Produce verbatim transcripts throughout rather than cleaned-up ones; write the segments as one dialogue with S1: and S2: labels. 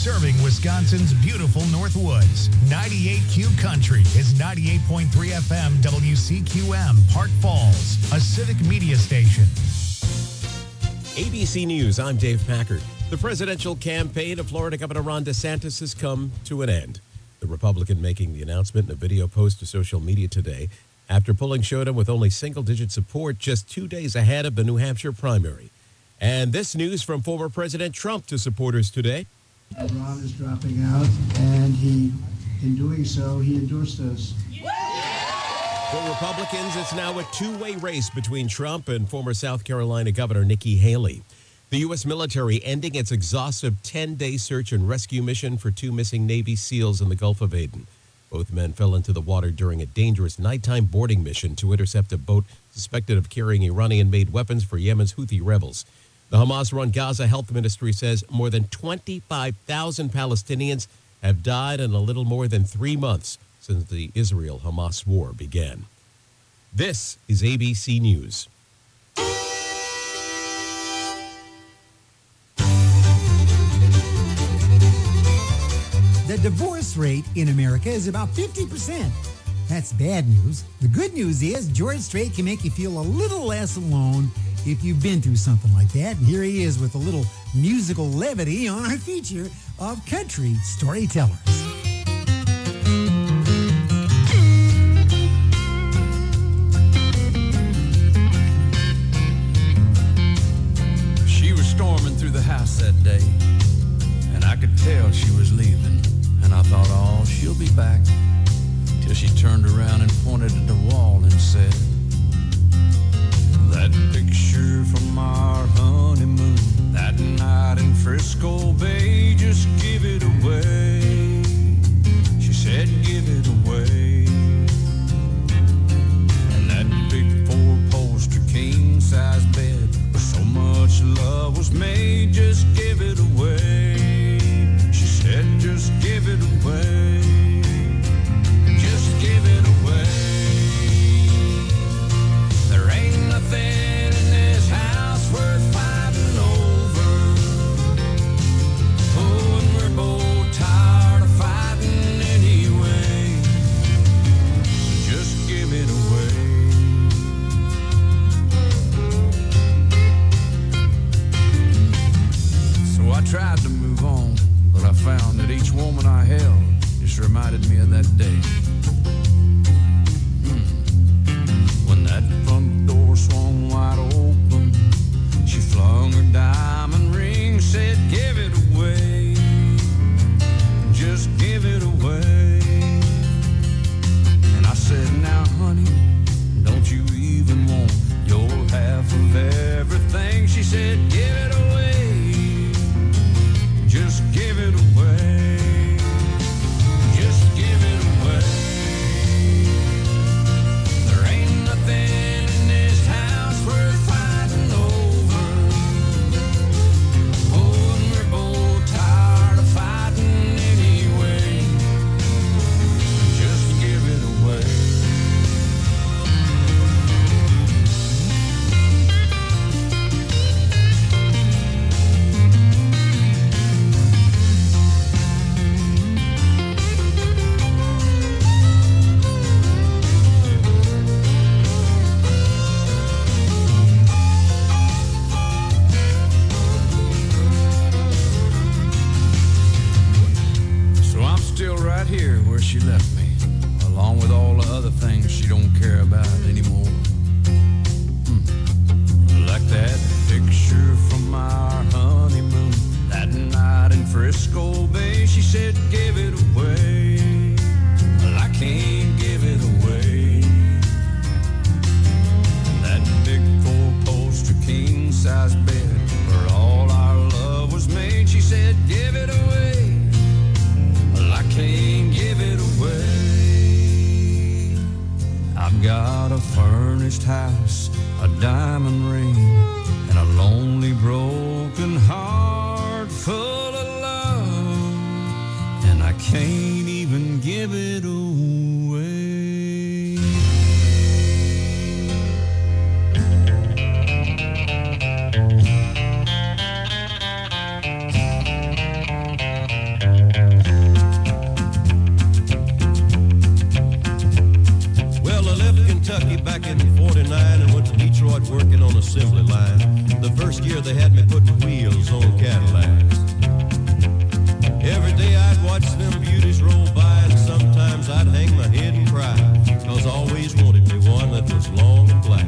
S1: serving Wisconsin's beautiful Northwoods. ninety-eight Q Country is ninety-eight point three F M W C Q M, Park Falls, a civic media station.
S2: A B C News, I'm Dave Packard. The presidential campaign of Florida Governor Ron DeSantis has come to an end. The Republican making the announcement in a video post to social media today after polling showed him with only single-digit support just two days ahead of the New Hampshire primary. And this news from former President Trump to supporters today.
S3: Ron is dropping out, and he, in doing so, he endorsed us.
S2: For Republicans, it's now a two-way race between Trump and former South Carolina Governor Nikki Haley. The U S military ending its exhaustive ten-day search and rescue mission for two missing Navy SEALs in the Gulf of Aden. Both men fell into the water during a dangerous nighttime boarding mission to intercept a boat suspected of carrying Iranian-made weapons for Yemen's Houthi rebels. The Hamas-run Gaza Health Ministry says more than twenty-five thousand Palestinians have died in a little more than three months since the Israel-Hamas war began. This is A B C News.
S4: The divorce rate in America is about fifty percent. That's bad news. The good news is George Strait can make you feel a little less alone if you've been through something like that. And here he is with a little musical levity on our feature of country storytellers.
S5: She was storming through the house that day, and I could tell she was leaving. And I thought, oh, she'll be back. Till she turned around and pointed at the wall and said, that picture from our honeymoon, that night in Frisco Bay, just give it away. She said, give it away. And that big four-poster king-size bed where so much love was made, just give it away. She said, just give it away. Just give it away. There ain't nothing in this house worth fighting over. Oh, and we're both tired of fighting anyway. Just give it away. So I tried to move on, but I found that each woman I held just reminded me of that day. Hmm. When that front door swung wide open, she flung her diamond ring, said, give it away. Just give it away. And I said, now, honey, don't you even want your half of everything? She said, give it away. Just give it away. Just give it away. There ain't nothing in this house worth fighting over. Oh, and we're both tired of fighting anyway. Just give it away. So I'm still right here where she left me, along with all the other things she don't care about anymore. Hmm. Like that picture from our honeymoon, that night in Frisco Bay, she said, give it away. Well, I can't give it away. That big four-poster king-size bed where all our love was made, she said, give it away. Well, I can't give it away. I've got a furnished house, a diamond ring, and a lonely broken heart full of love, and I can't even give it away.
S6: wheels on Cadillacs. Every day I'd watch them beauties roll by, and sometimes I'd hang my head and cry, 'cause I always wanted me one that was long and black.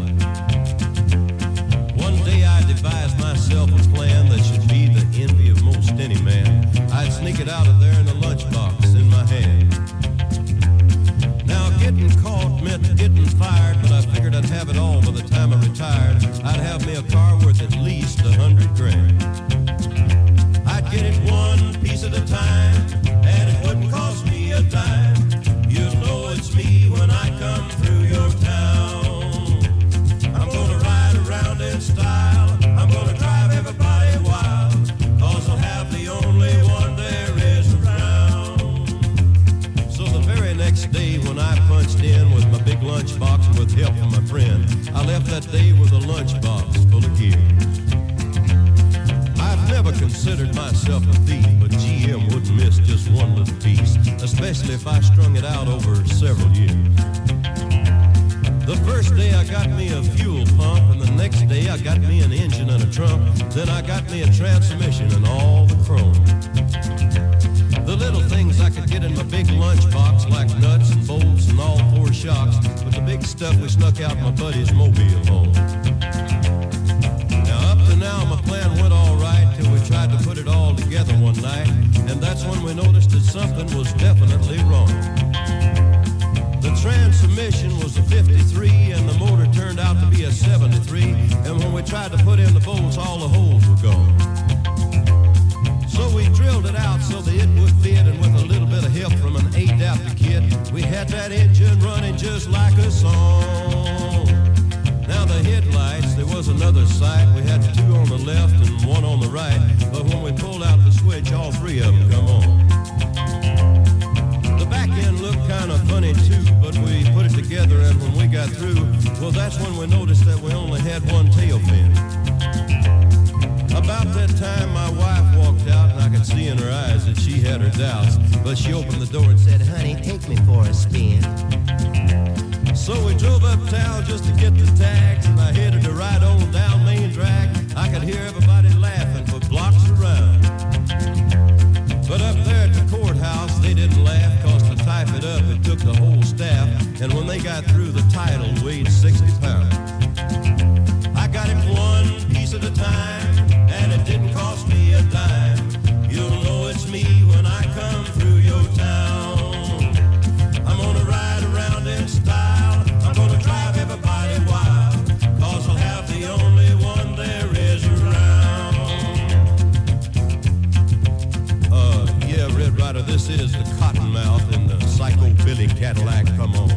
S6: One day I devised myself a plan that should be the envy of most any man. I'd sneak it out of there in a lunchbox in my hand. Now getting caught meant getting fired, but I figured I'd have it all by the time I retired. I'd have me a car worth at least a hundred grand. I'd get it one piece at a time, and it wouldn't cost me a dime. You'll know it's me when I come through your town. I'm gonna ride around in style, I'm gonna drive everybody wild, 'cause I'll have the only one there is around. So the very next day when I punched in with my big lunchbox with help from my friend, I left that day with a lunchbox full of gears. I've never considered myself a thief, but G M wouldn't miss just one little piece, especially if I strung it out over several years. The first day I got me a fuel pump, and the next day I got me an engine and a trunk. Then I got me a transmission and all the chrome. The little things I could get in my big lunchbox, like nuts and bolts and all four shocks, but the big stuff we snuck out my buddy's mobile home. Now up to now my plan went all right till we tried to put it all together one night, and that's when we noticed that something was definitely wrong. The transmission was a fifty-three and the motor turned out to be a seventy-three, and when we tried to put in the bolts, all the holes were gone. So we drilled it out so that it would fit, and with a little bit of help from an adapter kit, we had that engine running just like a song. Now the headlights, there was another sight. We had two on the left and one on the right, but when we pulled out the switch, all three of them come on. The back end looked kind of funny too, but we put it together, and when we got through, well, that's when we noticed that we only had one tail fin. About that time, my wife walked out, and I could see in her eyes that she had her doubts, but she opened the door and said, "Honey, take me for a spin." So we drove uptown just to get the tags, and I headed to right on down Main Drag. I could hear everybody laughing for blocks around. But up there at the courthouse, they didn't laugh, 'cause to type it up, it took the whole staff, and when they got through, the title weighed sixty pounds. I got it one piece at a time, and it didn't cost me a dime. You'll know it's me when I come through your town. I'm gonna ride around in style, I'm gonna drive everybody wild, 'cause I'll have the only one there is around. Uh, yeah, Red Rider, this is the Cottonmouth in the Psycho Billy Cadillac, come on.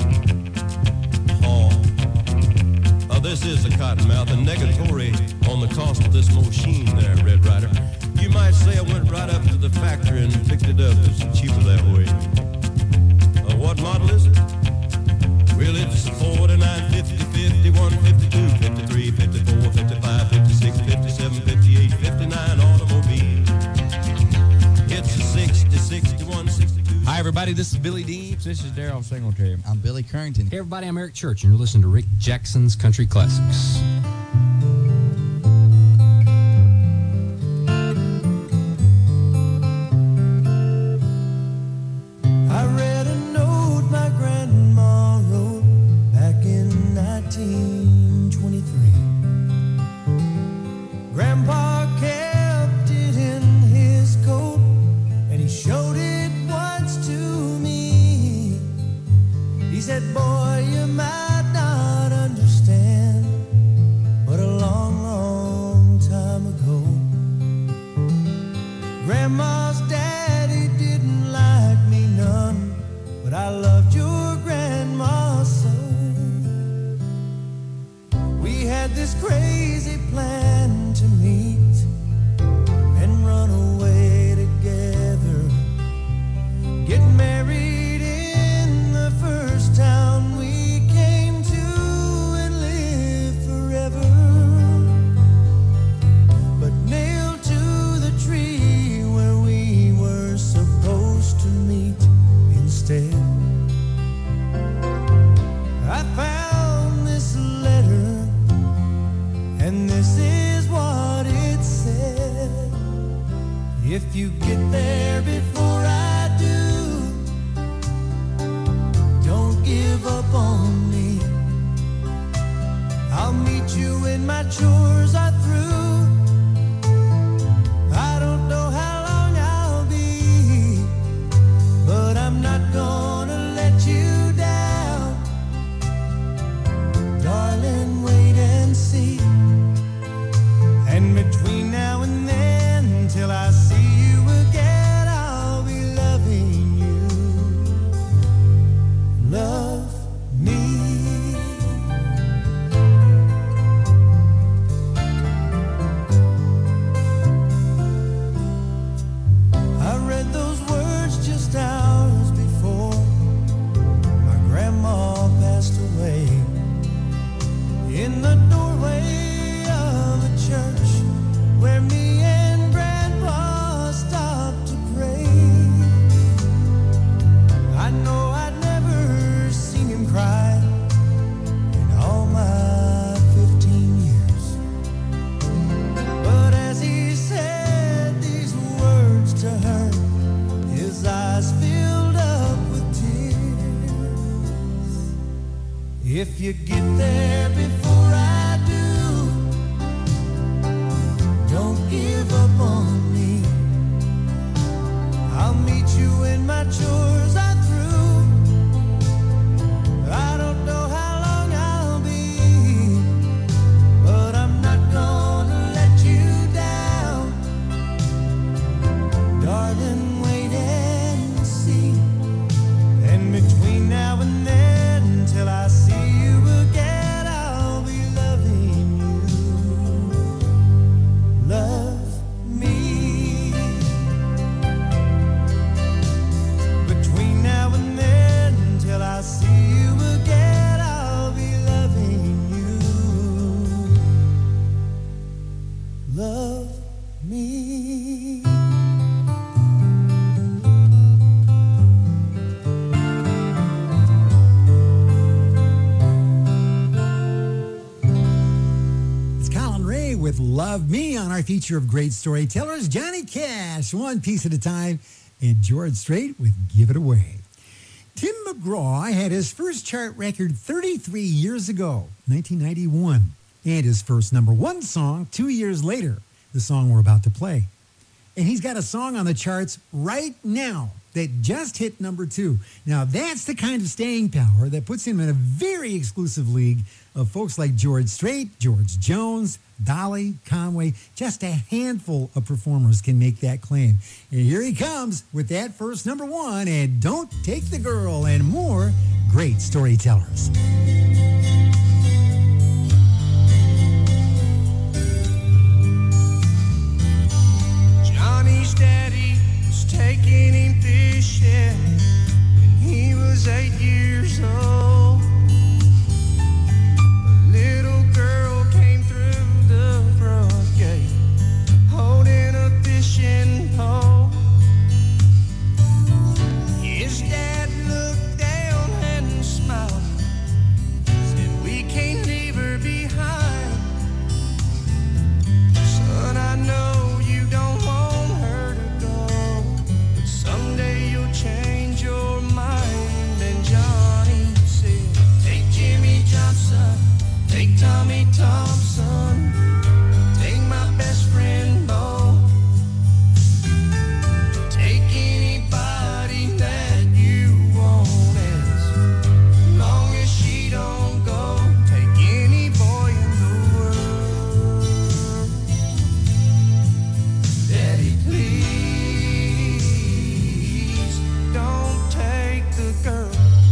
S6: Oh. Uh, this is the Cottonmouth, and negatory on the cost of this machine there, Red Rider. You might say I went right up to the factory and picked it up. It's cheaper that way. Uh, what model is it? Well, it's forty-nine, fifty, fifty-one, fifty-two, fifty-three, fifty-four, fifty-five, fifty-six, fifty-seven, fifty-eight, fifty-nine automobile. It's a sixty, sixty-one, sixty-two.
S7: Hi, everybody. This is Billy Deeps. This is Daryl Singletary.
S8: I'm Billy Currington.
S7: Hey, everybody. I'm Eric Church, and you're listening to Rick Jackson's Country Classics.
S9: I read a note my grandma wrote back in nineteen twenty-three. Grandpa kept it in his coat, and he showed it once to me. He said, "Boy, you might not understand, If you get there before I do, don't give up on me. I'll meet you when my chores are through. I don't know how long I'll be, but I'm not gonna let you down. Darling, wait and see. And between now and then, till I see you again, I'll be loving you. Love me. I read those words just hours before my grandma passed away, in the doorway of a church where me and Grandpa stopped to pray. I know I'd never seen him cry in all my fifteen years, but as he said these words to her, his eyes filled up with tears. If you get there before I do, don't give up on me. I'll meet you when my chores are through. I don't know how long I'll be, but I'm not gonna let you down. Darling, wait and see. And between now and then, till I see you again, I'll be loving you. Love me. Between now and then, till I see you again, I'll be loving you. Love me.
S4: It's Colin Ray with Love Me on our feature of great storytellers. Johnny Cash, One Piece at a Time, and George Strait with Give It Away. Tim McGraw had his first chart record thirty-three years ago, nineteen ninety-one, and his first number one song two years later, the song we're about to play. And he's got a song on the charts right now that just hit number two. Now, that's the kind of staying power that puts him in a very exclusive league of folks like George Strait, George Jones, Dolly, Conway. Just a handful of performers can make that claim. And here he comes with that first number one, and Don't Take the Girl, and more great storytellers.
S9: Johnny's daddy was taking him fishing when he was eight years old. A little girl came through the front gate holding a fishing pole. His dad looked down and smiled, said, "We can't leave her behind. Son, I know you don't want her to go, but someday you'll change your mind." And Johnny said, "Take Jimmy Johnson, take Tommy Thompson, take my best friend Bo, take anybody that you want, as long as she don't go. Take any boy in the world. Daddy, please don't take the girl."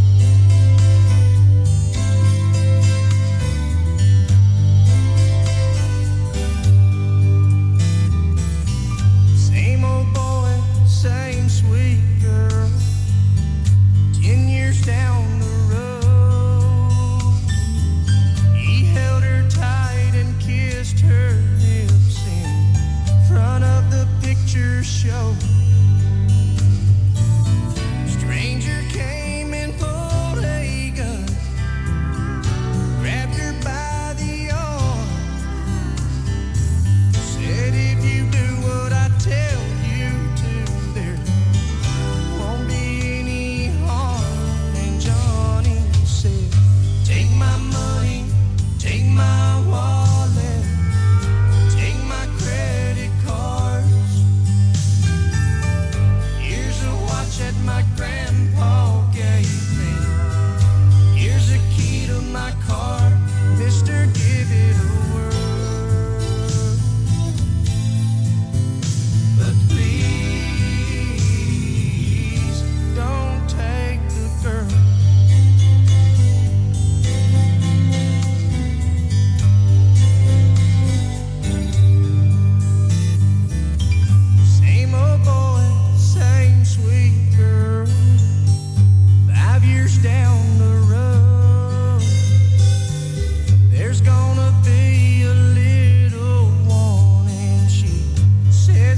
S9: Same old boy, same sweet girl. Ten years down the road, he held her tight and kissed her lips in front of the picture show. Stranger came and pulled a gun, grabbed her by the arm, said, "If you do what I tell you,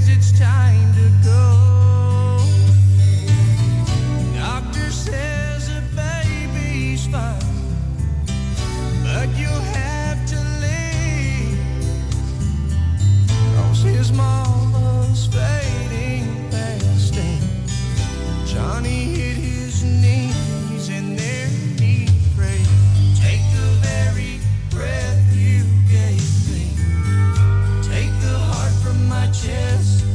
S9: says it's time to go. Doctor says the baby's fine, but you'll have to leave, 'cause his mama's fading fast, and Johnny hit his knees and there he prayed, take the very breath you gave me, take the heart from my chest.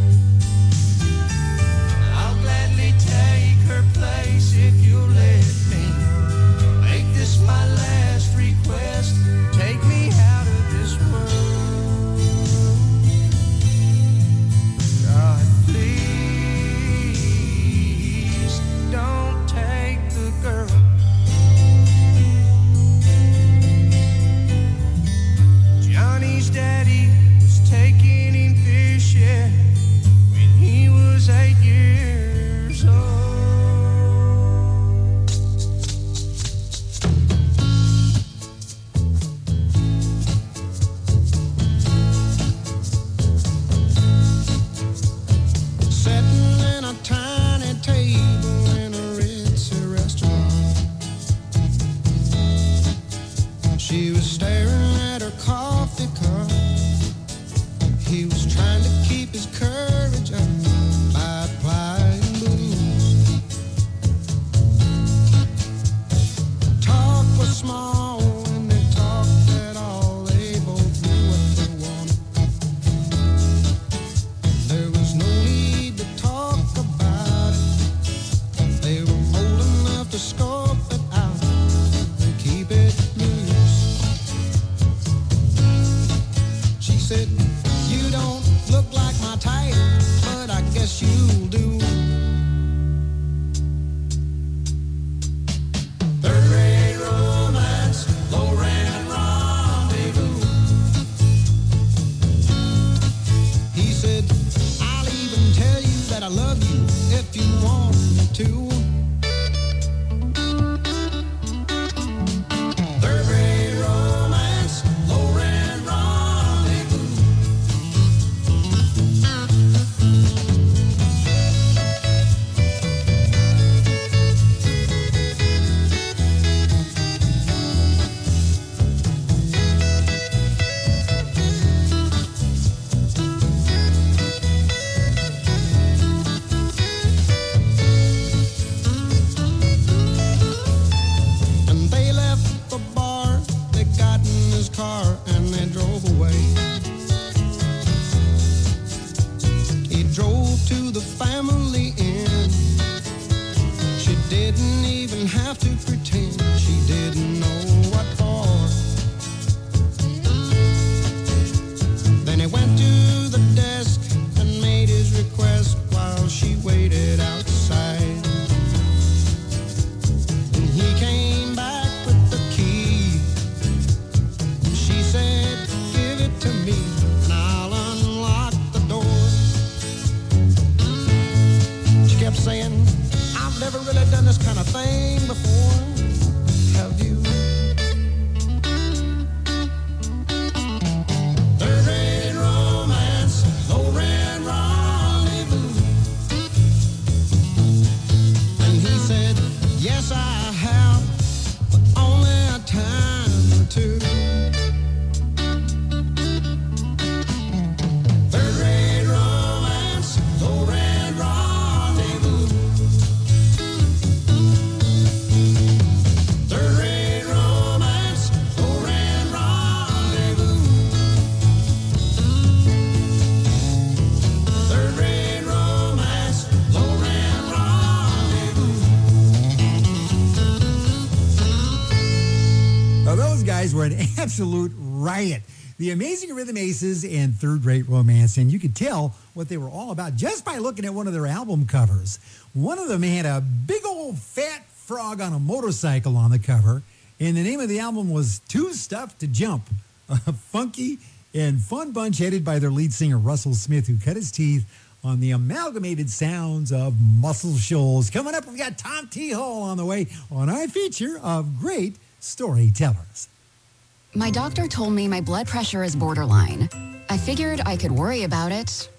S9: I'll gladly take her place if you'll let me make this my last request. Take me out of this world. God, please don't take the girl. Johnny's daddy was taking him fishing when he was eight years old. Sitting in a tiny table in a ritzy restaurant, she was staring at her coffee cup. He was trying to keep his courage up by applying booze. Talk was small when they talked at all. They both knew what they wanted. There was no need to talk about it. They were old enough to scope it out and keep it loose. She said, you don't look like my type, but I guess you'll do. Third-rate romance, low-rent rendezvous. He said, I'll even tell you that I love you if you want me to. Third-rate romance, low-rent rendezvous. And they left the bar, they got in his car and they drove away. He drove to the family inn. She didn't even have to pretend she didn't know what for. Then he went to the desk and made his request while she waited outside. And he came back with the key. She said, give it to me and I'll unlock the door. She kept saying, I've never really done this kind of thing before. Have you? Third-rate romance, low-rent rendezvous. And he said, yes, I have, but only a time or two. Third-rate romance, low-rent rendezvous. Third-rate romance, low-rent rendezvous. Third-rate romance, low-rent rendezvous.
S4: Now, those guys were an absolute riot. The Amazing Rhythm Aces and Third Rate Romance, and you could tell what they were all about just by looking at one of their album covers. One of them had a big old fat frog on a motorcycle on the cover, and the name of the album was Too Stuffed to Jump. A funky and fun bunch headed by their lead singer Russell Smith, who cut his teeth on the amalgamated sounds of Muscle Shoals. Coming up, we've got Tom T. Hall on the way on our feature of great storytellers.
S8: My doctor told me my blood pressure is borderline. I figured I could worry about it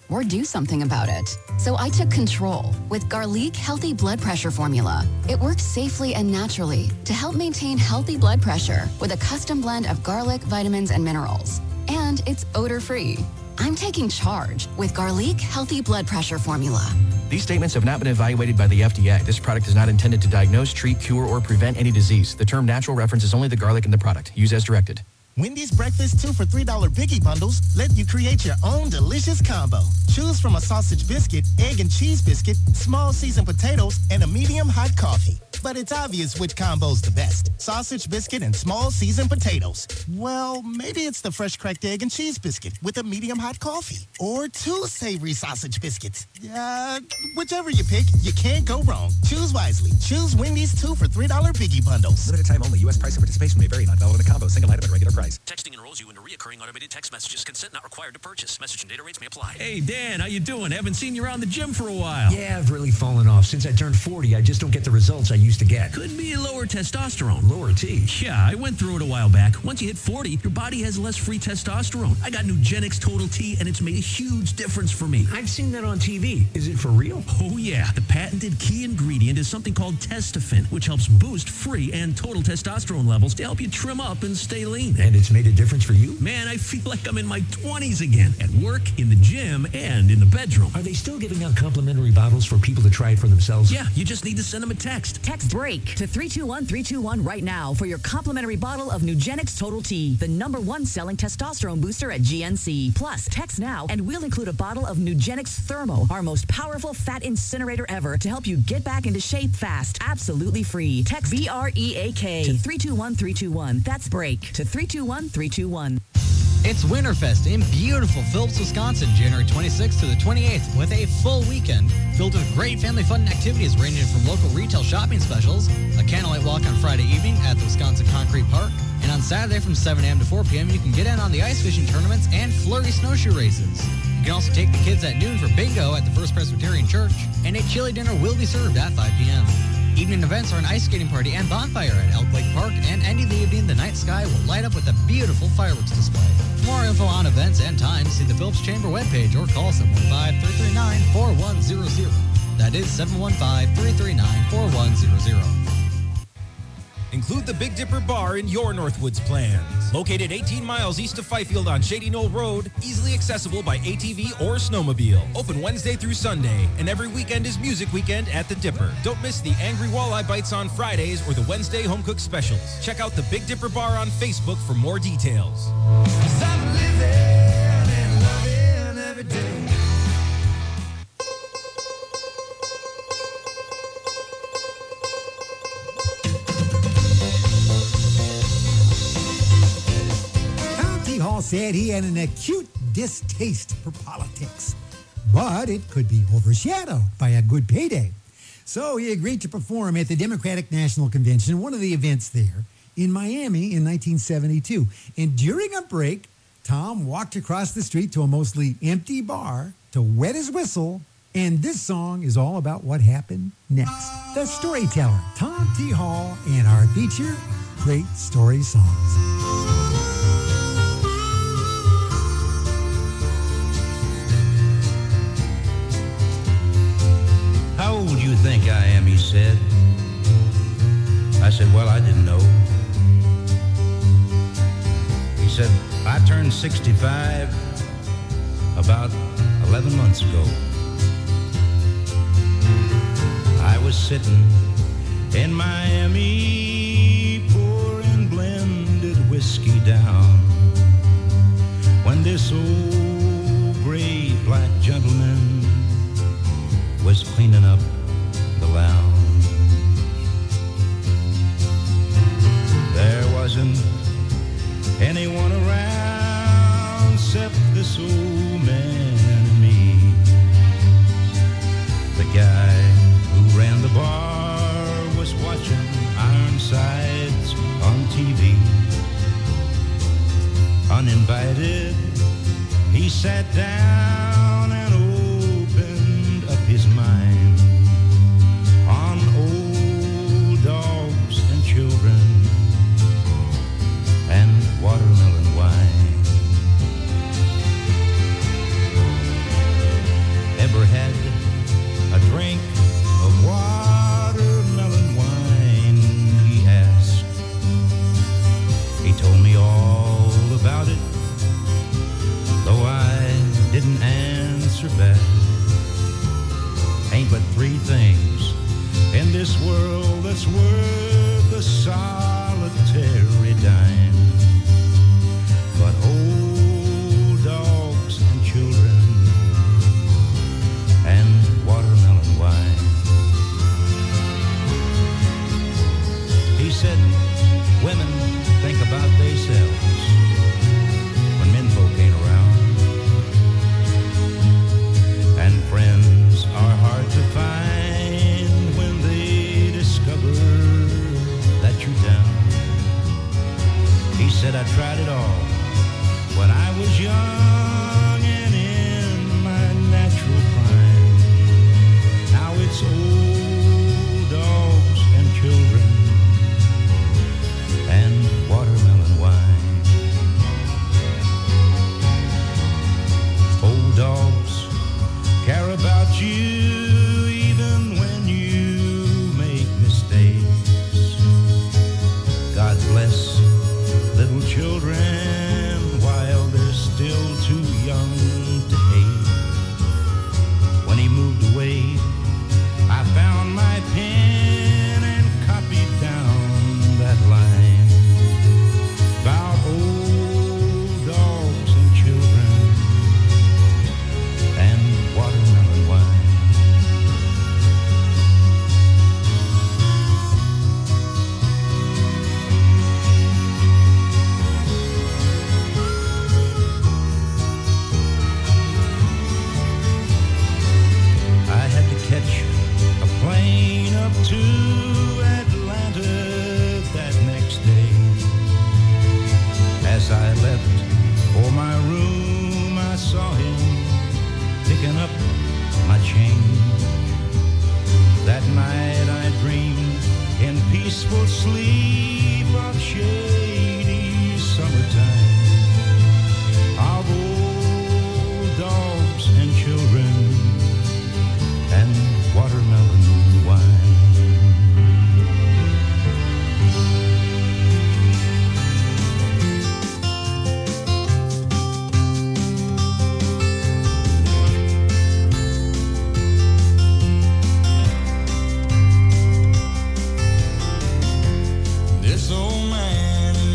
S8: or do something about it. So I took control with Garlic Healthy Blood Pressure Formula. It works safely and naturally to help maintain healthy blood pressure with a custom blend of garlic, vitamins, and minerals. And it's odor-free. I'm taking charge with Garlic Healthy Blood Pressure Formula.
S10: These statements have not been evaluated by the F D A. This product is not intended to diagnose, treat, cure, or prevent any disease. The term natural references only the garlic in the product. Use as directed.
S11: Wendy's Breakfast two for three dollar Biggie Bundles let you create your own delicious combo. Choose from a sausage biscuit, egg and cheese biscuit, small seasoned potatoes, and a medium hot coffee. But it's obvious which combo's the best. Sausage biscuit and small seasoned potatoes. Well, maybe it's the fresh cracked egg and cheese biscuit with a medium hot coffee. Or two savory sausage biscuits. Uh, whichever you pick, you can't go wrong. Choose wisely. Choose Wendy's two for three dollar Biggie Bundles.
S12: Limited time only. U S price and participation may vary. Not valid in a combo. Single item at regular price.
S13: Texting enrolls you into recurring automated text messages. Consent not required to purchase. Message and data rates may apply.
S14: Hey, Dan, how you doing? Haven't seen you around the gym for a while.
S15: Yeah, I've really fallen off. Since I turned forty, I just don't get the results I used to get.
S14: Could be lower testosterone.
S15: Lower T?
S14: Yeah, I went through it a while back. Once you hit forty, your body has less free testosterone. I got Nugenix Total T, and it's made a huge difference for me.
S15: I've seen that on T V. Is it for real?
S14: Oh, yeah. The patented key ingredient is something called Testofen, which helps boost free and total testosterone levels to help you trim up and stay lean.
S15: And it's made a difference for you?
S14: Man, I feel like I'm in my twenties again, at work, in the gym, and in the bedroom.
S15: Are they still giving out complimentary bottles for people to try it for themselves?
S14: Yeah, you just need to send them a text.
S16: Text BREAK to three two one three two one right now for your complimentary bottle of Nugenix Total T, the number one selling testosterone booster at G N C. Plus, text now and we'll include a bottle of Nugenix Thermo, our most powerful fat incinerator ever, to help you get back into shape fast. Absolutely free. Text B R E A K to three two one three two one. That's BREAK to three two one three two one.
S17: It's Winterfest in beautiful Phillips, Wisconsin, January twenty-sixth to the twenty-eighth, with a full weekend filled with great family fun and activities ranging from local retail shopping specials, a candlelight walk on Friday evening at the Wisconsin Concrete Park, and on Saturday from seven a.m. to four p.m. you can get in on the ice fishing tournaments and flurry snowshoe races. You can also take the kids at noon for bingo at the First Presbyterian Church, and a chili dinner will be served at five p.m. Evening events are an ice skating party and bonfire at Elk Lake Park, and ending the evening, the night sky will light up with a beautiful fireworks display. For more info on events and times, see the Phillips Chamber webpage or call seven one five, three three nine, four one zero zero. That is seven one five, three three nine, four one zero zero.
S18: Include the Big Dipper Bar in your Northwoods plans. Located eighteen miles east of Fifield on Shady Knoll Road, easily accessible by A T V or snowmobile. Open Wednesday through Sunday, and every weekend is Music Weekend at the Dipper. Don't miss the Angry Walleye Bites on Fridays or the Wednesday Home Cook Specials. Check out the Big Dipper Bar on Facebook for more details.
S9: I'm living and loving every day.
S4: Hall said he had an acute distaste for politics, but it could be overshadowed by a good payday. So he agreed to perform at the Democratic National Convention, one of the events there, in Miami in nineteen seventy-two. And during a break, Tom walked across the street to a mostly empty bar to wet his whistle, and this song is all about what happened next. The Storyteller, Tom T. Hall, and our feature, Great Story Songs.
S19: How old do you think I am, he said. I said, well, I didn't know. He said, I turned sixty-five about eleven months ago. I was sitting in Miami pouring blended whiskey down when this old gray black gentleman was cleaning up the lounge. There wasn't anyone around except this old man and me. The guy who ran the bar was watching Ironsides on T V. Uninvited, he sat down and opened up his mind on old dogs and children and watermelon wine. but three things in this world that's worth a solitary dime. But old dogs and children and watermelon wine. He said, women think about themselves when menfolk ain't around. And friends are hard to find when they discover that you're down. He said, I tried it all when I was young and in my natural prime. Now it's old dogs and children and watermelon wine. Old dogs care about you even when you make mistakes. God bless little children while they're still too young to hate. When he moved away, I found my pen and copied down that line about old dogs and children and watermelon wine. I had to catch a plane up to Atlanta that next day. As I left for my room, I saw him picking up my change. That night I dreamed in peaceful sleep of shady summertime, of old dogs and children and watermelon wine. This old man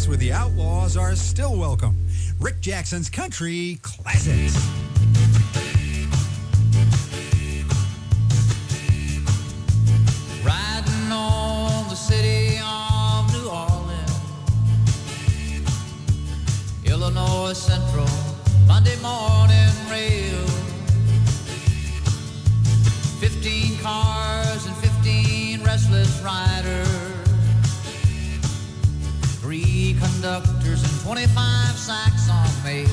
S20: where the outlaws are still welcome. Rick Jackson's Country Classics.
S21: Riding on the city of New Orleans, Illinois Central, Monday morning rail. Fifteen cars and fifteen restless riders, three conductors and twenty-five sacks on mail.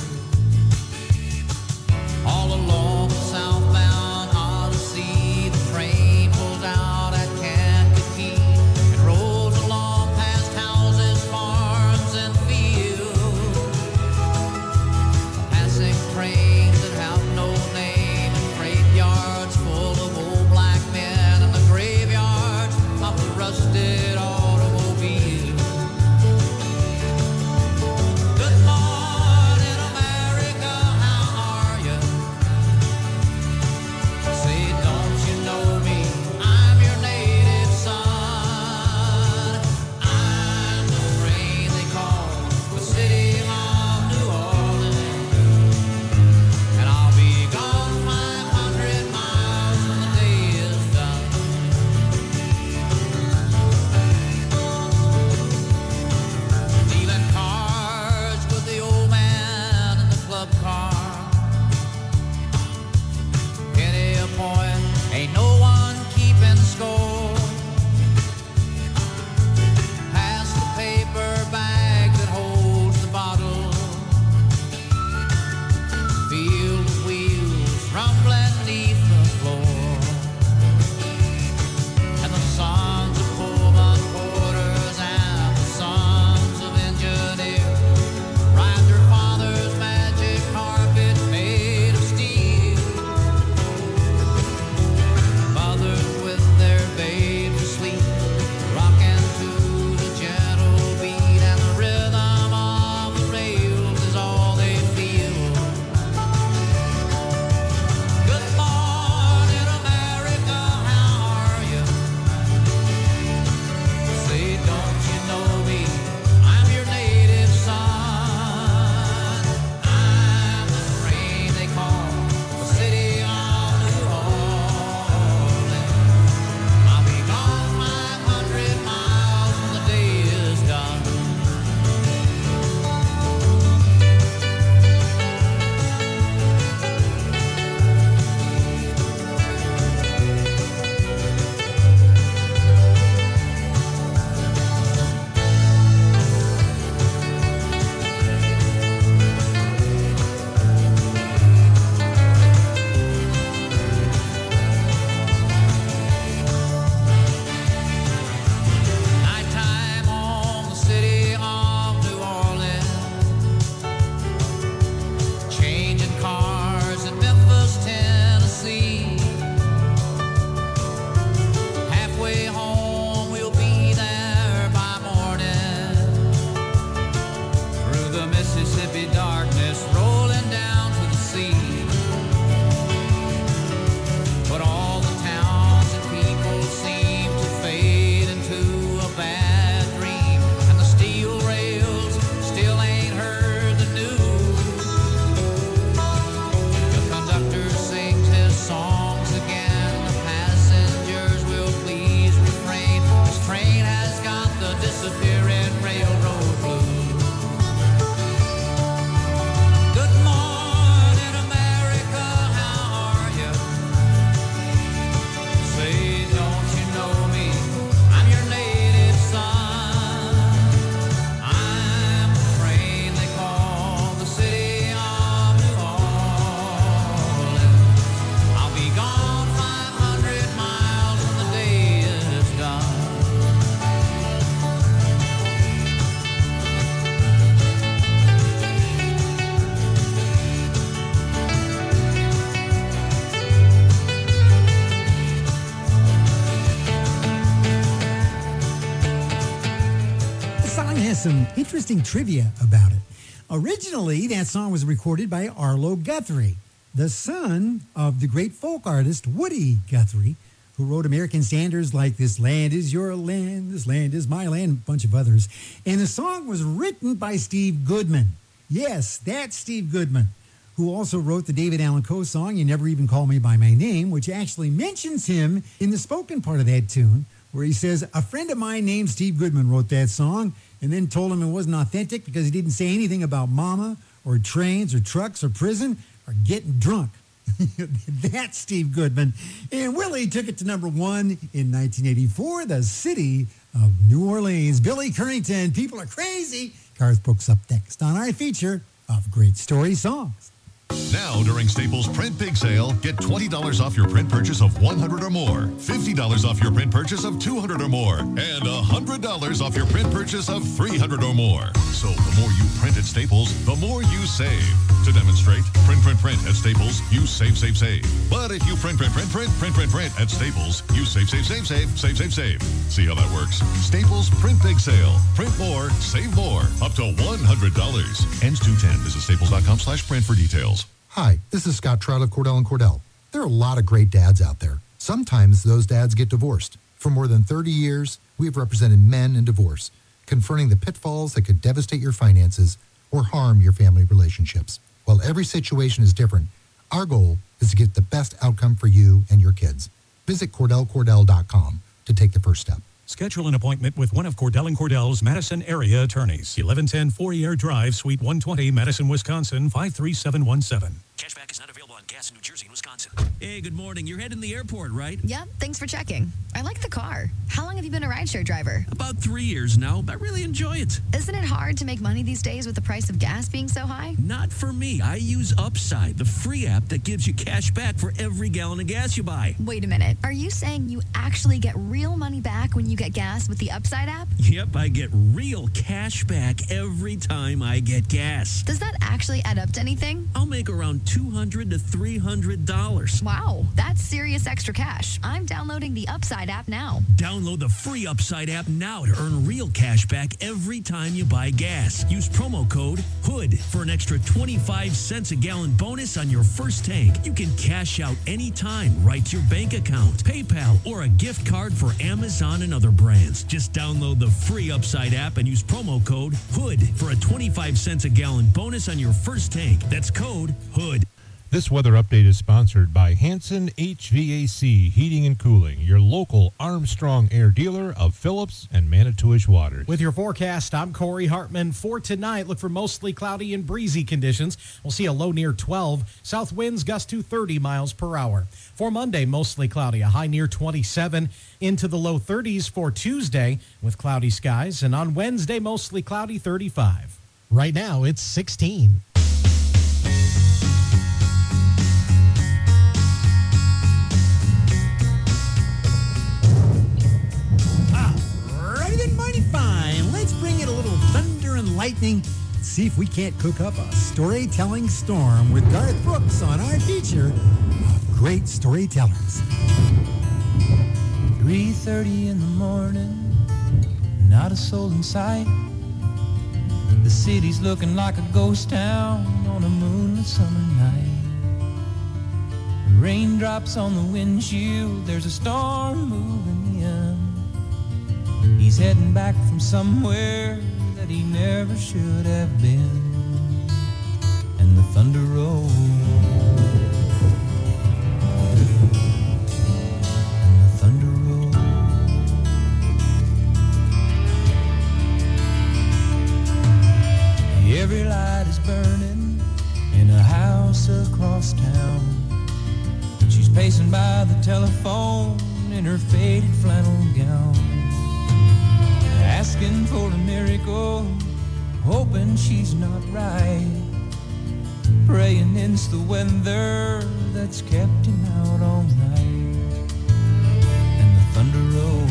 S21: All along the southbound Odyssey, the train pulls out at Kankakee and rolls along past houses, farms, and fields. Passing trains that have no name and freight yards full of old black men and the graveyards of the rusted automobile. Good morning, America, how are you? Say, don't you know me? I'm your native son. I'm the rain they call the city of New Orleans, and I'll be gone five hundred miles when the day is done. Dealing cards with the old man in the club car. Penny a point, ain't no one keeping score. Pass the paper bag that holds the bottle. Feel the wheels rumbling neath the floor. And the sons of Pullman porters and the sons of engineers ride their father's magic carpet made of steel. Mothers with their babes asleep, rocking to the gentle beat, and the rhythm of the rails is all they feel. Good morning, America, how are you? Say, don't you know me? I'm your native son. I'm the rain they call the city of New Orleans. I'll be gone five hundred miles when the day is done. Nighttime on the city of New Orleans, changing cars in Memphis, Tennessee. Halfway home, we'll be there by morning. Through the Mississippi darkness, rolling down to the sea. But all the towns and people seem to fade into a bad dream, and the steel rails still ain't heard the news. The conductor sings his songs again. The passengers will please refrain. This train has got the disappearing railroad blues. Good morning, America, how are you? Say, don't you know me? I'm your native son. I'm the train they call the city of New Orleans. I'll be gone five hundred miles when the day is done.
S4: The song has some interesting trivia about it. Originally, that song was recorded by Arlo Guthrie, the son of the great folk artist Woody Guthrie, who wrote American standards like This Land Is Your Land, This Land Is My Land, a bunch of others. And the song was written by Steve Goodman. Yes, that's Steve Goodman, who also wrote the David Allan Coe song, You Never Even Call Me By My Name, which actually mentions him in the spoken part of that tune, where he says, a friend of mine named Steve Goodman wrote that song, and then told him it wasn't authentic because he didn't say anything about mama or trains or trucks or prison or getting drunk. That's Steve Goodman. And Willie took it to number one in nineteen eighty-four, the city of New Orleans. Billy Currington, People Are Crazy. Garth Brooks up next on our feature of Great Story Songs.
S1: Now, during Staples Print Big Sale, get twenty dollars off your print purchase of one hundred dollars or more, fifty dollars off your print purchase of two hundred dollars or more, and one hundred dollars off your print purchase of three hundred dollars or more. So the more you print at Staples, the more you save. To demonstrate, print, print, print at Staples, you save, save, save. But if you print, print, print, print, print, print, print at Staples, you save, save, save, save, save, save, save. See how that works? Staples Print Big Sale. Print more, save more. Up to one hundred dollars. Ends two ten. Visit staples.com slash print for details.
S22: Hi, this is Scott Trout of Cordell and Cordell. There are a lot of great dads out there. Sometimes those dads get divorced. For more than thirty years, we've represented men in divorce, confronting the pitfalls that could devastate your finances or harm your family relationships. While every situation is different, our goal is to get the best outcome for you and your kids. Visit Cordell Cordell dot com to take the first step.
S23: Schedule an appointment with one of Cordell and Cordell's Madison area attorneys. eleven ten Fourier Drive, Suite one twenty, Madison, Wisconsin, five three seven one seven.
S13: Cashback is not available on gas in New Jersey and Wisconsin.
S14: Hey, good morning. You're heading to the airport, right?
S24: Yep, thanks for checking. I like the car. How long have you been a rideshare driver?
S14: About three years now. I really enjoy it.
S24: Isn't it hard to make money these days with the price of gas being so high?
S14: Not for me. I use Upside, the free app that gives you cash back for every gallon of gas you buy.
S24: Wait a minute. Are you saying you actually get real money back when you get gas with the Upside app?
S14: Yep, I get real cash back every time I get gas.
S24: Does that actually add up to anything?
S14: I'll make around two hundred to three hundred dollars.
S24: Wow, that's serious extra cash. I'm downloading the Upside app now.
S14: Download the free Upside app now to earn real cash back every time you buy gas. Use promo code HOOD for an extra twenty-five cents a gallon bonus on your first tank. You can cash out anytime right to your bank account, PayPal, or a gift card for Amazon and other brands. Just download the free Upside app and use promo code HOOD for a twenty-five cents a gallon bonus on your first tank. That's code HOOD.
S25: This weather update is sponsored by Hanson H V A C Heating and Cooling, your local Armstrong Air dealer of Phillips and Manitowish Waters.
S26: With your forecast, I'm Corey Hartman. For tonight, look for mostly cloudy and breezy conditions. We'll see a low near twelve. South winds gust to thirty miles per hour. For Monday, mostly cloudy, a high near twenty-seven. Into the low thirties for Tuesday with cloudy skies. And on Wednesday, mostly cloudy, thirty-five. Right now, it's sixteen.
S4: Mighty fine. Let's bring in a little thunder and lightning. See if we can't cook up a storytelling storm with Garth Brooks on our feature of Great Storytellers.
S21: three thirty in the morning, not a soul in sight. The city's looking like a ghost town on a moonlit summer night. Raindrops on the windshield, there's a storm moving in. He's heading back from somewhere that he never should have been. And the thunder rolls. And the thunder rolls. Every light is burning in a house across town. She's pacing by the telephone in her faded flannel gown, asking for a miracle, hoping she's not right, praying it's the weather that's kept him out all night. And the thunder rolls.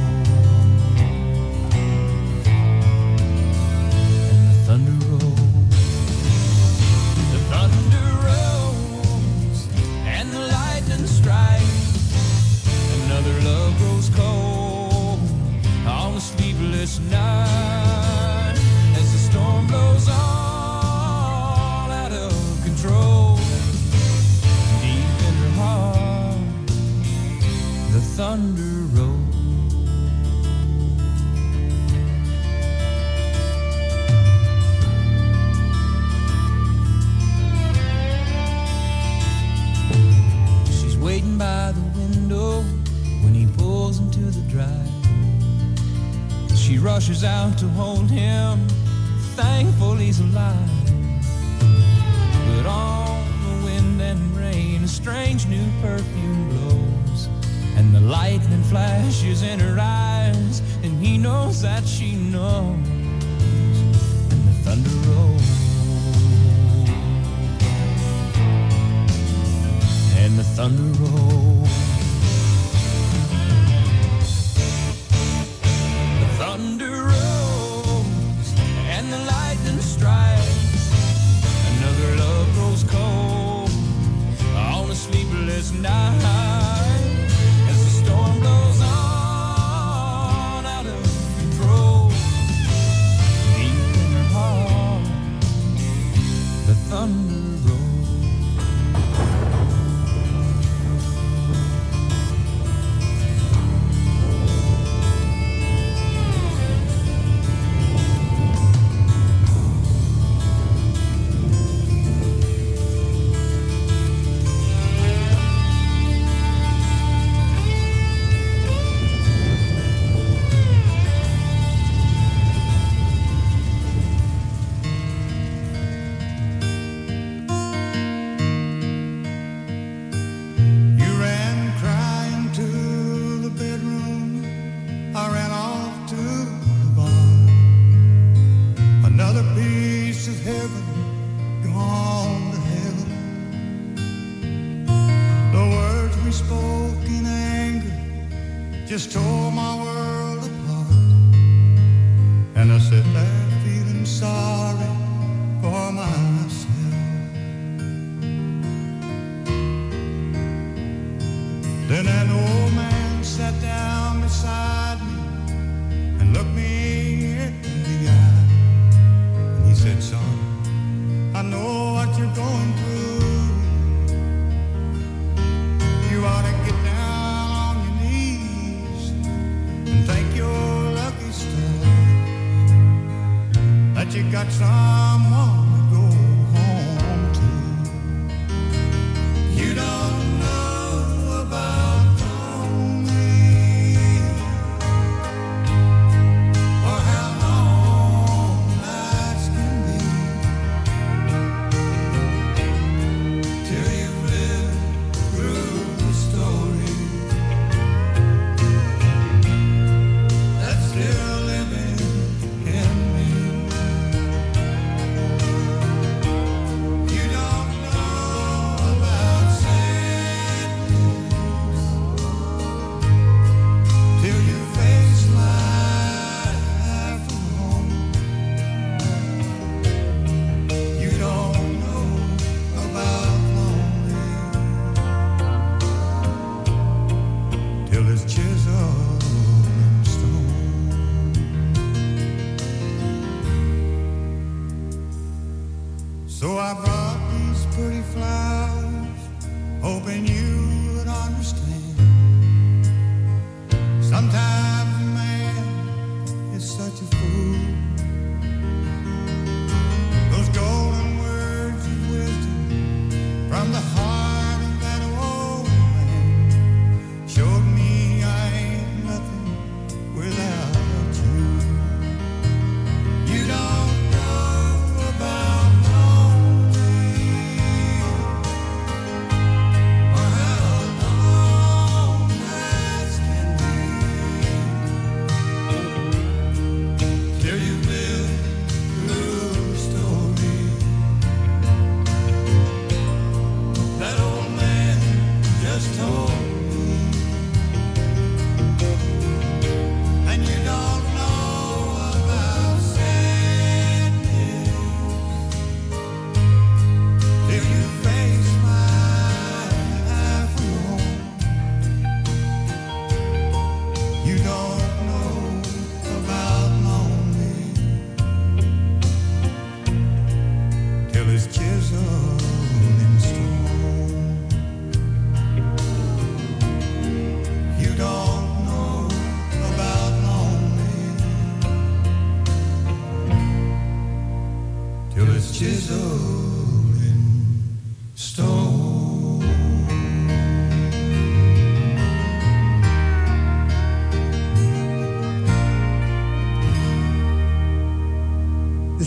S21: And the thunder rolls. The thunder rolls and the lightning strikes. Another love grows cold on a sleepless night as the storm blows all out of control. Deep in her heart, the thunder roll. She's waiting by the window when he pulls into the drive. She rushes out to hold him, thankful he's alive. But on the wind and rain, a strange new perfume blows, and the lightning flashes in her eyes, and he knows that she knows, and the thunder rolls, and the thunder rolls. The thunder rolls, and the lightning strikes. Another love grows cold on a sleepless night as the storm blows on out of control. Deep in her heart, the thunder rolls.
S9: You ran crying to the bedroom. I ran off to the bar. Another piece of heaven gone to heaven. The words we spoke in anger just tore my world apart. And I sat there feeling sorry for myself. Then an old man sat down beside me and looked me in the eye. And he said, son, I know what you're going through. You ought to get down on your knees and thank your lucky stars that you got someone to go home to. You don't know about lonely or how long nights can be till you've lived through the story that's still living in me.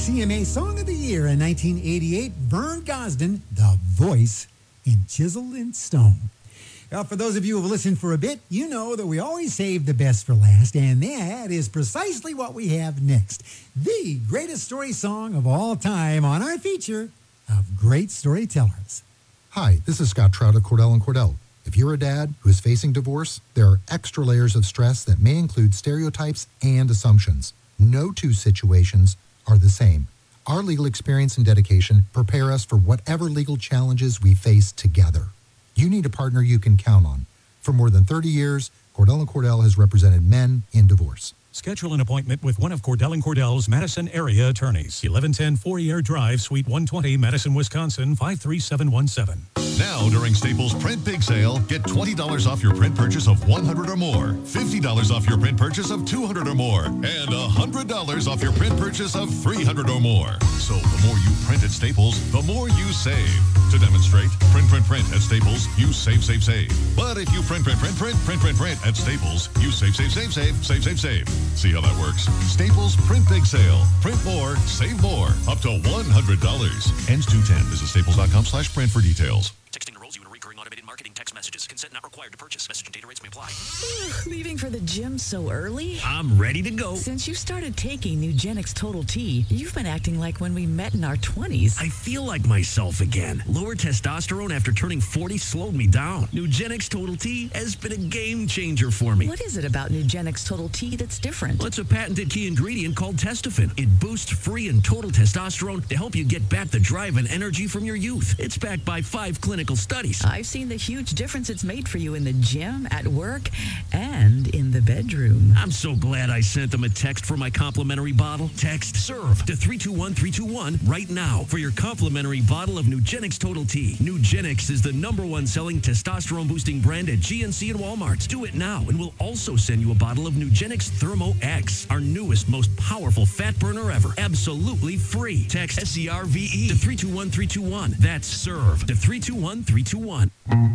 S4: C M A Song of the Year in nineteen eighty-eight, Vern Gosdin, The Voice in Chisel and Stone. Well, for those of you who have listened for a bit, you know that we always save the best for last, and that is precisely what we have next. The greatest story song of all time on our feature of Great Storytellers.
S22: Hi, this is Scott Trout of Cordell and Cordell. If you're a dad who is facing divorce, there are extra layers of stress that may include stereotypes and assumptions. No two situations are the same. Our legal experience and dedication prepare us for whatever legal challenges we face together. You need a partner you can count on. For more than thirty years, Cordell and Cordell has represented men in divorce.
S23: Schedule an appointment with one of Cordell and Cordell's Madison area attorneys. eleven ten Fourier Drive, Suite one twenty, Madison, Wisconsin, five three seven one seven.
S1: Now, during Staples Print Big Sale, get twenty dollars off your print purchase of one hundred or more, fifty dollars off your print purchase of two hundred or more, and one hundred dollars off your print purchase of three hundred or more. So the more you print at Staples, the more you save. To demonstrate, print, print, print at Staples, you save, save, save. But if you print, print, print, print, print, print, print at Staples, you save, save, save, save, save, save, save. See how that works? Staples Print Big Sale. Print more, save more. Up to one hundred dollars. Ends two ten. Visit staples.com slash print for details.
S13: Texting enrolls you in recurring automated marketing text messages. Consent not required to purchase. Message and data rates may apply.
S16: Leaving for the gym so early?
S14: I'm ready to go.
S16: Since you started taking Nugenix Total T, you've been acting like when we met in our twenties.
S14: I feel like myself again. Lower testosterone after turning forty slowed me down. Nugenix Total T has been a game changer for me.
S16: What is it about Nugenix Total T that's different?
S14: Well, it's a patented key ingredient called Testofen. It boosts free and total testosterone to help you get back the drive and energy from your youth. It's backed by five clinical studies.
S16: I've seen the huge difference it's made for you in the gym, at work, and in the bedroom.
S14: I'm so glad I sent them a text for my complimentary bottle. Text SERVE to three two one three two one right now for your complimentary bottle of Nugenix Total T. Nugenix is the number one selling testosterone boosting brand at G N C and Walmart. Do it now and we'll also send you a bottle of Nugenix Thermo X, our newest, most powerful fat burner ever. Absolutely free. Text S E R V E to three two one three two one. That's SERVE to three two one three two one.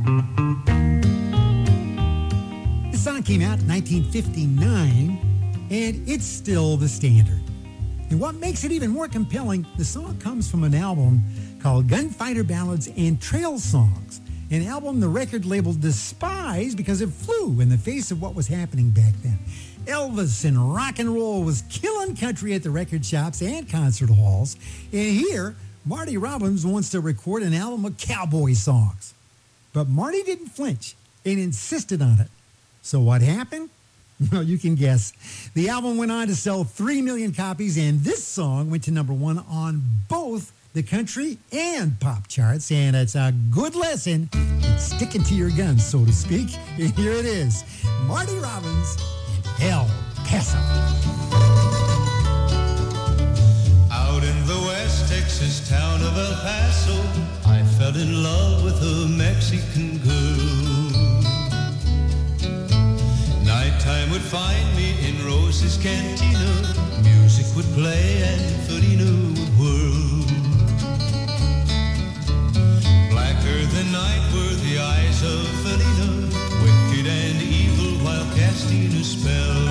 S4: The song came out in nineteen fifty-nine, and it's still the standard. And what makes it even more compelling, the song comes from an album called Gunfighter Ballads and Trail Songs, an album the record label despised because it flew in the face of what was happening back then. Elvis and rock and roll was killing country at the record shops and concert halls, and here, Marty Robbins wants to record an album of cowboy songs. But Marty didn't flinch and insisted on it. So what happened? Well, you can guess. The album went on to sell three million copies, and this song went to number one on both the country and pop charts. And it's a good lesson in sticking to your guns, so to speak. And here it is, Marty Robbins and El Paso.
S19: Out in the West Texas town of El Paso, I fell in love with a Mexican girl. Nighttime would find me in Rose's Cantina. Music would play and Felina would whirl. Blacker than night were the eyes of Felina, wicked and evil while casting a spell.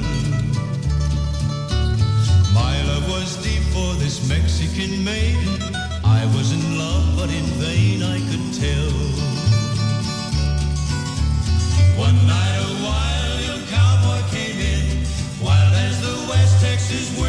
S19: My love was deep for this Mexican maiden. I was in love, but in vain I could tell. One night a wild young cowboy came in, wild as the West Texas wind.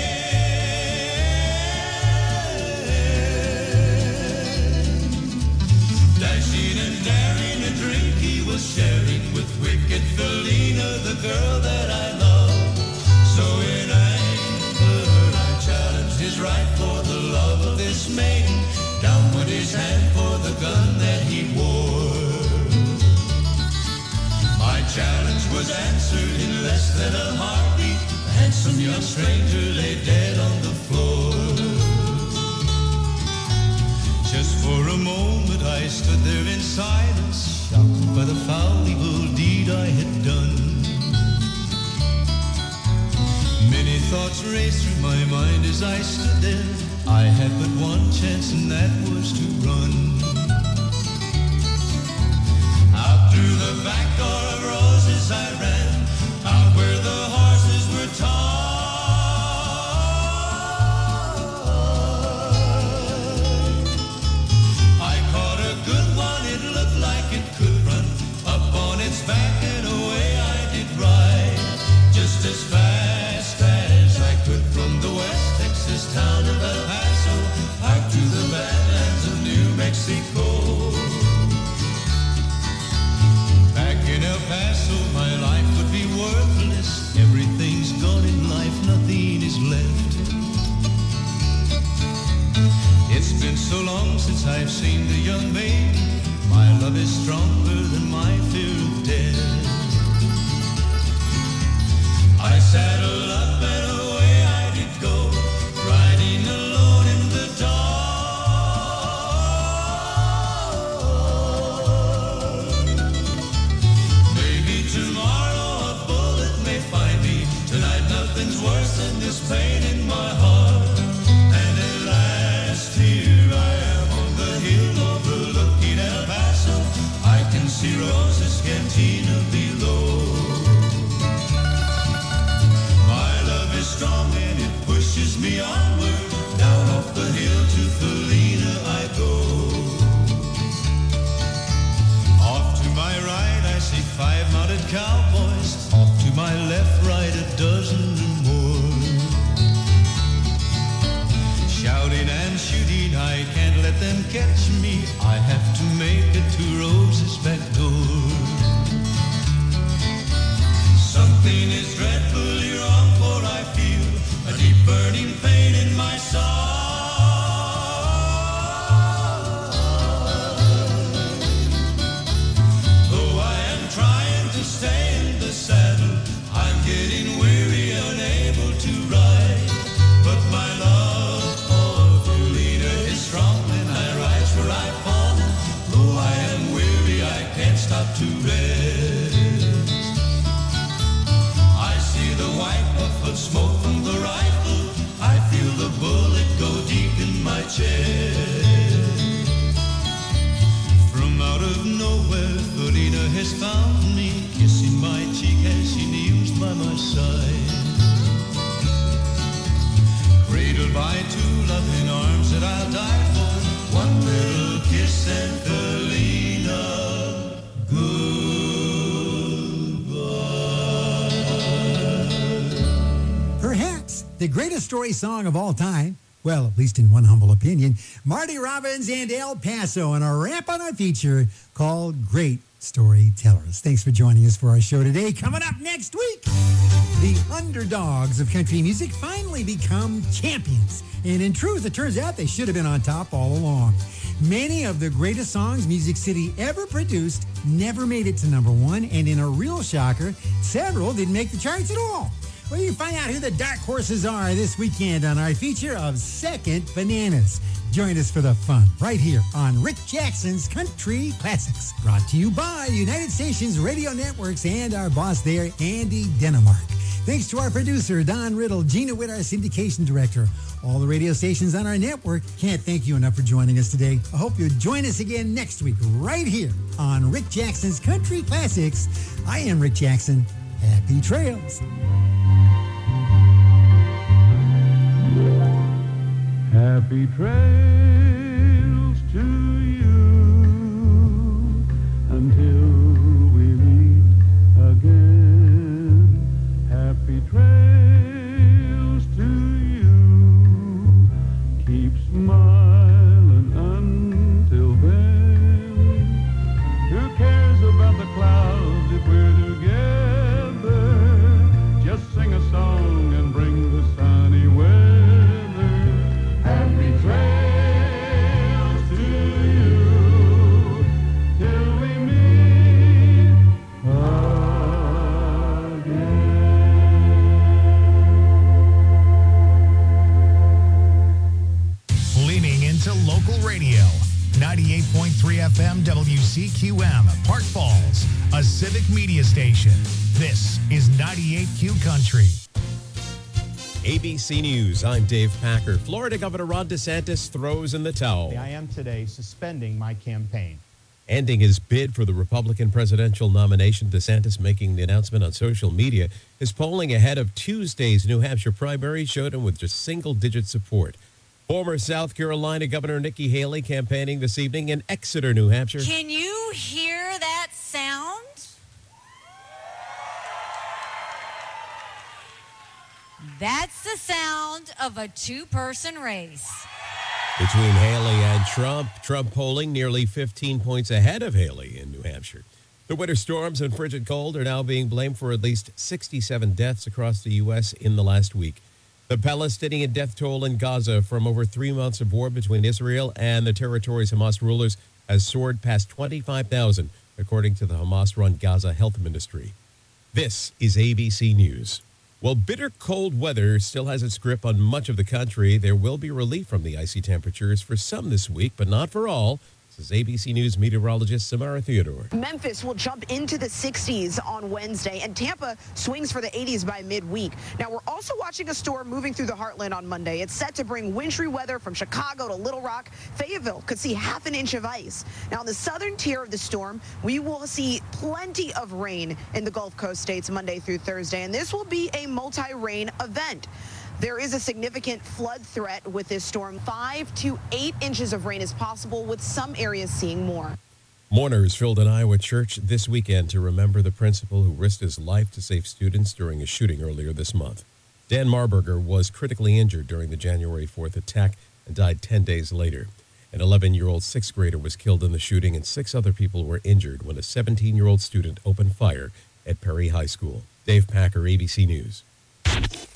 S19: Dashing and daring, a drink he was sharing with wicked Felina, the girl that I love. So in anger I challenged his right for the love of this maiden. Down went his hand for the gun that he wore. My challenge was answered in less than a heartbeat. A handsome young stranger lay dead on the floor. Just for a moment I stood there in silence, shocked by the foul evil deed I had done. Many thoughts raced through my mind as I stood there. I had but one chance, and that was to run. Out through the back door of Roses I ran, out where the horses were tied. since I've seen the young maid. My love is stronger than my fear of death. I saddled up and away I did go, riding alone in the dark. Maybe tomorrow a bullet may find me. Tonight nothing's worse than this pain in my heart. And at last here I am on the hill overlooking El Paso. I can see Rosa's cantina below. My love is strong and it pushes me onward. Down off the hill to Felina I go. Off to my right I see five mounted cowboys. Off to my left, right, a dozen or more. Shouting and shooting, I can't let them catch me. I have to make it to Rosa's back door. Something is dreadfully wrong, for I feel a deep burning pain in my soul. Though I am trying to stay in the saddle, I'm getting weary, unable to ride. But my love for Felina is strong, and I rise where I've fallen. Though I am weary, I can't stop to rest. I see the white puff of smoke from the rifle. I feel the bullet go deep in my chest. From out of nowhere, Felina has found me, kissing my cheek as she kneels by my side. Cradled by two loving arms that I'll die for. One little kiss and Felina, goodbye.
S4: Perhaps the greatest story song of all time, well, at least in one humble opinion, Marty Robbins and El Paso on a wrap on our feature called Great Storytellers. Thanks for joining us for our show today. Coming up next week, the underdogs of country music finally become champions. And in truth, it turns out they should have been on top all along. Many of the greatest songs Music City ever produced never made it to number one, and in a real shocker, several didn't make the charts at all. Well, you can find out who the dark horses are this weekend on our feature of Second Bananas. Join us for the fun right here on Rick Jackson's Country Classics. Brought to you by United Stations Radio Networks and our boss there, Andy Denemark. Thanks to our producer, Don Riddle, Gina Witt, our syndication director, all the radio stations on our network. Can't thank you enough for joining us today. I hope you'll join us again next week right here on Rick Jackson's Country Classics. I am Rick Jackson. Happy trails.
S19: Happy trails to you until we meet again. Happy trails to you. Keep smiling until then. Who cares about the clouds if we're together? Just sing a song and bring the sunny weather. Happy trails to you till we meet again.
S2: Leaning into local radio. ninety-eight point three F M W C Q M, Park Falls, a civic media station. This is ninety-eight Q Country.
S3: A B C News, I'm Dave Packer. Florida Governor Ron DeSantis throws in the towel.
S5: I am today suspending my campaign.
S3: Ending his bid for the Republican presidential nomination, DeSantis making the announcement on social media. His polling ahead of Tuesday's New Hampshire primary showed him with just single-digit support. Former South Carolina Governor Nikki Haley campaigning this evening in Exeter, New Hampshire.
S6: Can you hear that sound? That's the sound of a two-person race.
S3: Between Haley and Trump, Trump polling nearly fifteen points ahead of Haley in New Hampshire. The winter storms and frigid cold are now being blamed for at least sixty-seven deaths across the U S in the last week. The Palestinian death toll in Gaza from over three months of war between Israel and the territory's Hamas rulers has soared past twenty-five thousand, according to the Hamas-run Gaza Health Ministry. This is A B C News. While bitter cold weather still has its grip on much of the country, there will be relief from the icy temperatures for some this week, but not for all. This is A B C News meteorologist Samara Theodore.
S7: Memphis will jump into the sixties on Wednesday, and Tampa swings for the eighties by midweek. Now, we're also watching a storm moving through the heartland on Monday. It's set to bring wintry weather from Chicago to Little Rock. Fayetteville could see half an inch of ice. Now, in the southern tier of the storm, we will see plenty of rain in the Gulf Coast states Monday through Thursday, and this will be a multi-rain event. There is a significant flood threat with this storm. Five to eight inches of rain is possible, with some areas seeing more.
S3: Mourners filled an Iowa church this weekend to remember the principal who risked his life to save students during a shooting earlier this month. Dan Marburger was critically injured during the January fourth attack and died ten days later. An eleven-year-old sixth grader was killed in the shooting, and six other people were injured when a seventeen-year-old student opened fire at Perry High School. Dave Packer, A B C News.